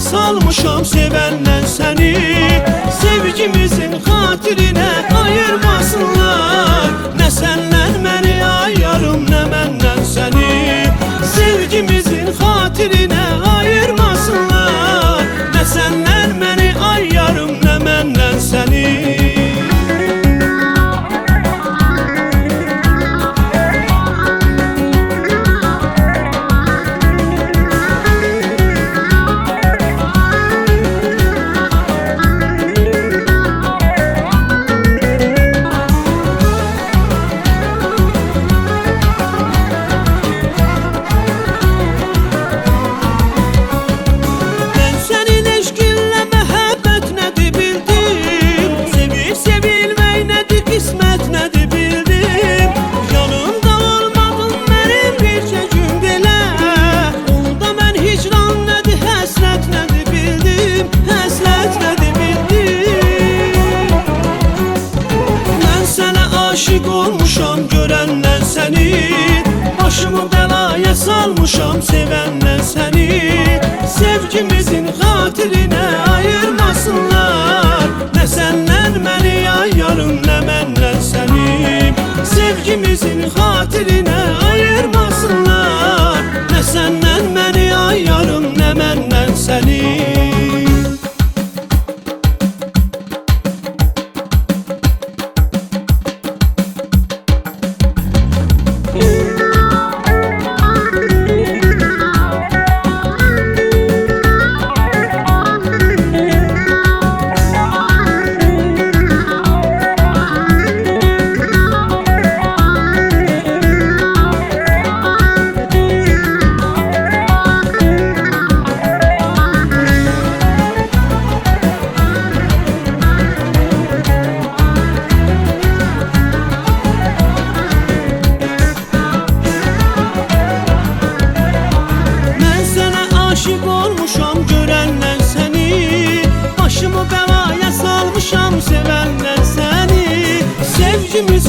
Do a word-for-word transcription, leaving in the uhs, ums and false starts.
salmışam sevenden seni. Sevgimizin hatirine ayırmasınlar. Ne senden beni ayarım, ne menden seni. Sevgimizin hatirine ayırmasınlar. Ne senden beni ayarım, ne menden seni. Aşık olmuşam görenden seni. Başımı belaya salmışam sevenden seni. Sevgimizin hatirine ayırmasınlar. Ne senden beni ayarım, ne menden seni. Sevgimizin hatirine ayırmasınlar. Ne senden beni ayarım, ne menden seni. Aşık olmuşam görenden seni. Başımı belaya salmışam sevenden seni. Sevgimiz